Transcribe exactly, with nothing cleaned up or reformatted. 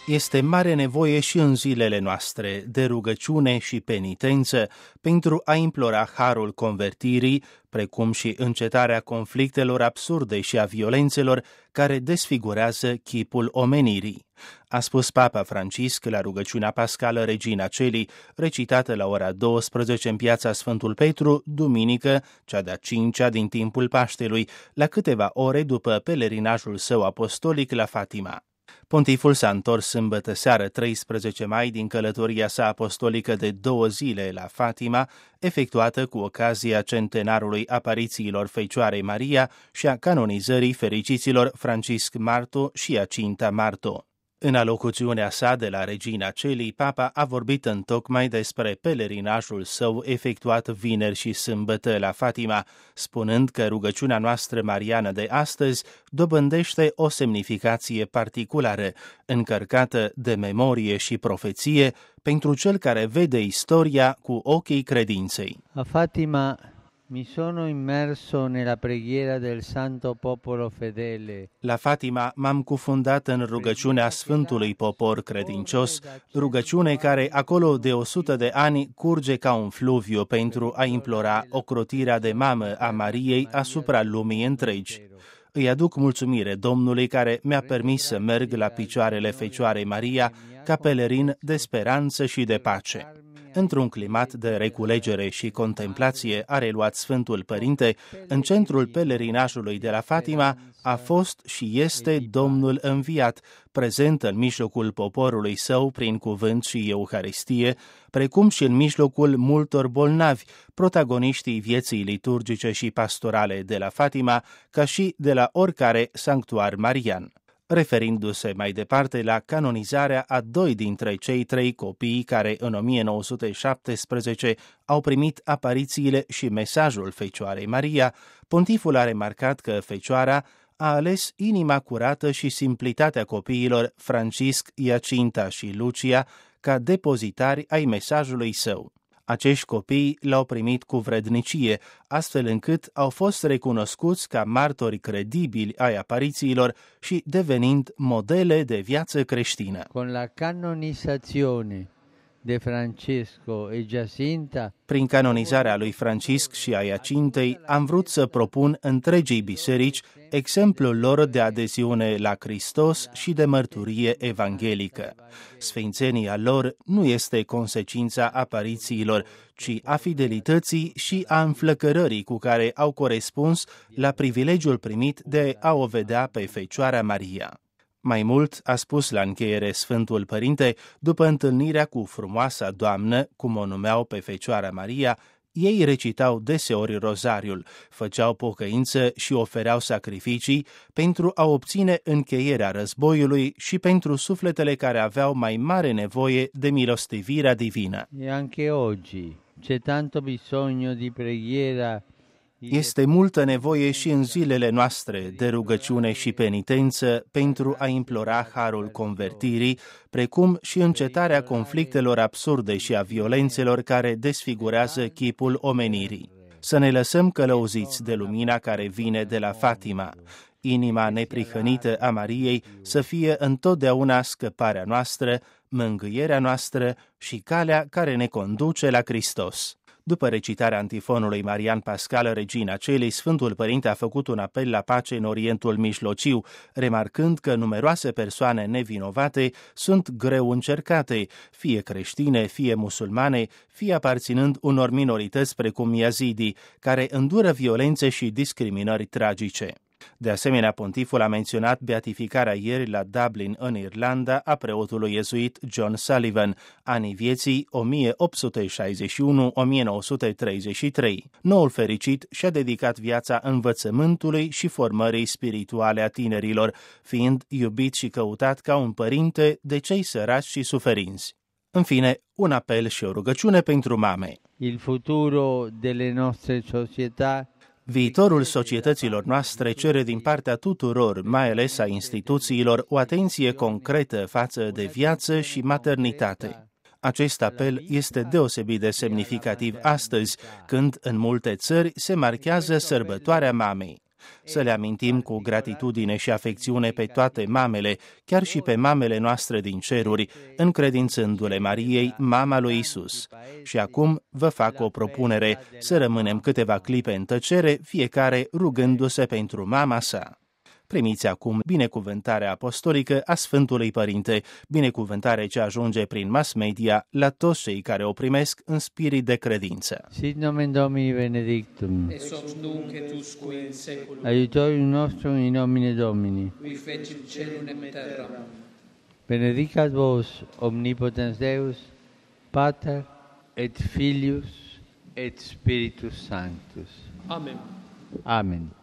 Este mare nevoie și în zilele noastre de rugăciune și penitență pentru a implora harul convertirii, precum și încetarea conflictelor absurde și a violențelor care desfigurează chipul omenirii, a spus Papa Francisc la rugăciunea pascală Regina Caelii, recitată la ora douăsprezece în piața Sfântul Petru, duminică, cea de-a cincea din timpul Paștelui, la câteva ore după pelerinajul său apostolic la Fatima. Pontiful s-a întors sâmbătă seară treisprezece mai din călătoria sa apostolică de două zile la Fatima, efectuată cu ocazia centenarului aparițiilor Fecioarei Maria și a canonizării fericiților Francisc Marto și Jacinta Marto. În alocuțiunea sa de la Regina Caelii, Papa a vorbit întocmai despre pelerinajul său efectuat vineri și sâmbătă la Fatima, spunând că rugăciunea noastră mariană de astăzi dobândește o semnificație particulară, încărcată de memorie și profeție pentru cel care vede istoria cu ochii credinței. A Fatima mi sono immerso nella preghiera del Santo Popolo Fedele. La Fatima m-am cufundat în rugăciunea Sfântului Popor Credincios, rugăciune care acolo de o sută de ani curge ca un fluviu pentru a implora ocrotirea de mamă a Mariei asupra lumii întregi. Îi aduc mulțumire Domnului care mi-a permis să merg la picioarele Fecioarei Maria ca pelerin de speranță și de pace. Într-un climat de reculegere și contemplație, a reluat Sfântul Părinte, în centrul pelerinajului de la Fatima a fost și este Domnul înviat, prezent în mijlocul poporului său prin cuvânt și Euharistie, precum și în mijlocul multor bolnavi, protagoniștii vieții liturgice și pastorale de la Fatima, ca și de la oricare sanctuar marian. Referindu-se mai departe la canonizarea a doi dintre cei trei copii care în o mie nouă sute șaptesprezece au primit aparițiile și mesajul Fecioarei Maria, pontiful a remarcat că Fecioara a ales inima curată și simplitatea copiilor Francisc, Jacinta și Lucia ca depozitari ai mesajului său. Acești copii l-au primit cu vrednicie, astfel încât au fost recunoscuți ca martori credibili ai aparițiilor și devenind modele de viață creștină. Con la canonizazione de Francesco e Jacinta, prin canonizarea lui Francisc și a Jacintei, am vrut să propun întregii biserici exemplul lor de adeziune la Hristos și de mărturie evanghelică. Sfințenia lor nu este consecința aparițiilor, ci a fidelității și a înflăcărării cu care au corespuns la privilegiul primit de a o vedea pe Fecioara Maria. Mai mult, a spus la încheiere Sfântul Părinte, după întâlnirea cu frumoasa Doamnă, cum o numeau pe Fecioara Maria, ei recitau deseori rozariul, făceau pocăință și ofereau sacrificii pentru a obține încheierea războiului și pentru sufletele care aveau mai mare nevoie de milostivirea divină. E anche oggi c'è tanto bisogno di preghiera. Este multă nevoie și în zilele noastre de rugăciune și penitență pentru a implora harul convertirii, precum și încetarea conflictelor absurde și a violențelor care desfigurează chipul omenirii. Să ne lăsăm călăuziți de lumina care vine de la Fatima. Inima neprihănită a Mariei să fie întotdeauna scăparea noastră, mângâierea noastră și calea care ne conduce la Hristos. După recitarea antifonului Marian Pascal Regina Caelii, Sfântul Părinte a făcut un apel la pace în Orientul Mijlociu, remarcând că numeroase persoane nevinovate sunt greu încercate, fie creștine, fie musulmane, fie aparținând unor minorități precum yazidii, care îndură violențe și discriminări tragice. De asemenea, pontiful a menționat beatificarea ieri la Dublin, în Irlanda, a preotului iezuit John Sullivan, anii vieții o mie opt sute șaizeci și unu - o mie nouă sute treizeci și trei. Noul fericit și-a dedicat viața învățământului și formării spirituale a tinerilor, fiind iubit și căutat ca un părinte de cei săraci și suferinți. În fine, un apel și o rugăciune pentru mame. Il futuro delle nostre società. Viitorul societăților noastre cere din partea tuturor, mai ales a instituțiilor, o atenție concretă față de viață și maternitate. Acest apel este deosebit de semnificativ astăzi, când în multe țări se marchează sărbătoarea mamei. Să le amintim cu gratitudine și afecțiune pe toate mamele, chiar și pe mamele noastre din ceruri, încredințându-le Mariei, mama lui Isus. Și acum vă fac o propunere, să rămânem câteva clipe în tăcere, fiecare rugându-se pentru mama sa. Primiți acum binecuvântarea apostolică a Sfântului Părinte, binecuvântare ce ajunge prin mass media la toți cei care o primesc în spirit de credință. Sit nomen Domini benedictum. Ex hoc nunc et usque in saeculum. Aiutorium nostrum in nomine Domini. Qui fecit caelum et terram. Benedicat vos omnipotens Deus, Pater et Filius et Spiritus Sanctus. Amen. Amen.